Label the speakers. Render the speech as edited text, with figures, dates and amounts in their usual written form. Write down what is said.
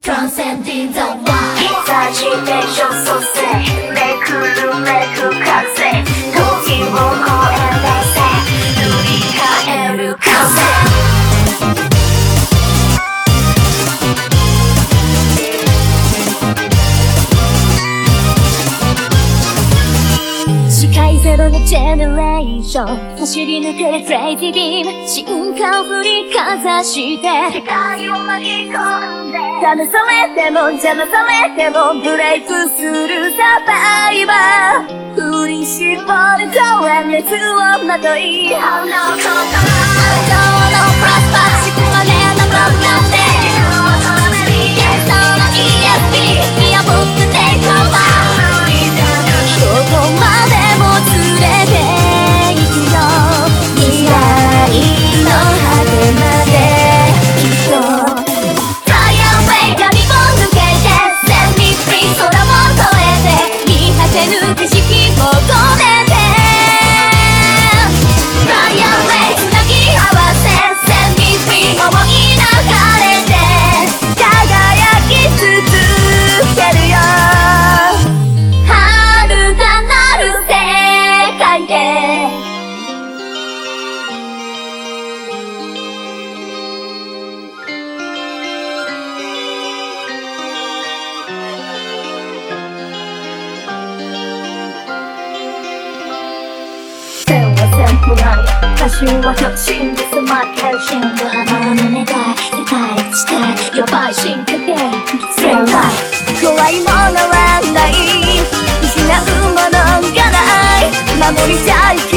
Speaker 1: Transcending the wild さして焦燥性めくるめく風時を超えらせ塗り替える風視界ゼロのジェネレーション走り抜けるクレイジービーム進化を振りかざして世界を巻き込んで試されても邪魔されてもブレイクするサバイバー振り絞る情熱をまといあのこと情のプラスパーしくまねなブロックなんて幻想の ESP 見破ってテイクオーバーどこまでも連れて行くよ未来の果てまできっと Fireway がリボン抜けて Set me free 空を越えて見果てぬ景色求めて Fireway つなぎ合わせ Set me free 思い流れて輝き続けるよ歌詞は極真で迫ってる真の花の願い世界にしてやばい進化で強い怖いものはない失うものがない守りたい